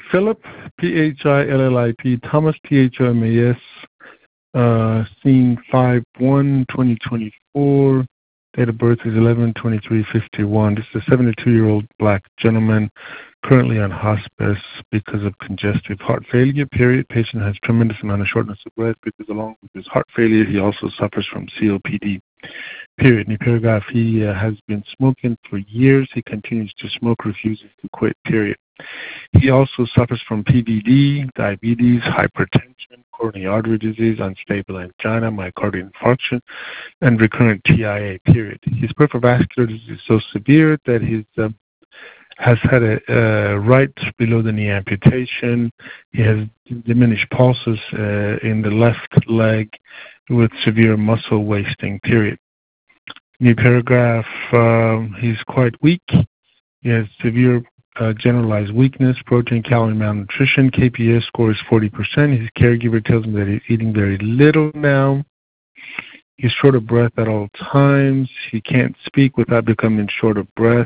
Philip, Phillip, Thomas, Thomas, seen 5/1/2024. Date of birth is 11/23/51. This is a 72-year-old black gentleman currently on hospice because of congestive heart failure, period. Patient has tremendous amount of shortness of breath because along with his heart failure, he also suffers from COPD, period. In the paragraph, he has been smoking for years. He continues to smoke, refuses to quit, period. He also suffers from PVD, diabetes, hypertension, coronary artery disease, unstable angina, myocardial infarction, and recurrent TIA, period. His peripheral vascular disease is so severe that he has had a right below the knee amputation. He has diminished pulses in the left leg with severe muscle wasting, period. New paragraph, he's quite weak. He has severe generalized weakness, protein, calorie malnutrition. KPS score is 40%. His caregiver tells him that he's eating very little now. He's short of breath at all times. He can't speak without becoming short of breath,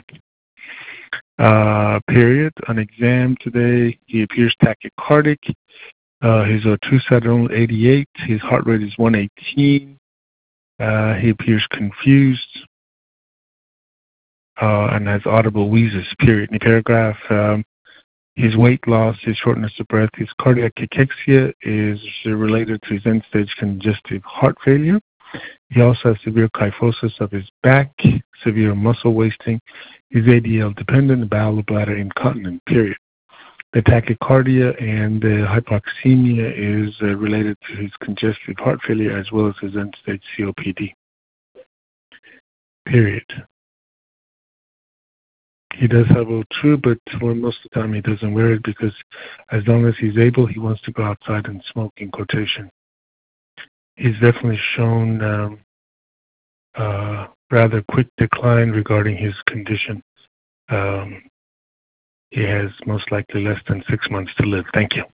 period. On exam today, he appears tachycardic. His O2 sat only 88. His heart rate is 118. He appears confused and has audible wheezes, period. In the paragraph, his weight loss, his shortness of breath, his cardiac cachexia is related to his end-stage congestive heart failure. He also has severe kyphosis of his back, severe muscle wasting. He's ADL dependent, bowel, bladder incontinent, period. The tachycardia and the hypoxemia is related to his congestive heart failure as well as his end-stage COPD, period. He does have O2, but for most of the time he doesn't wear it because as long as he's able, he wants to go outside and smoke, in quotation. He's definitely shown rather quick decline regarding his condition. He has most likely less than 6 months to live. Thank you.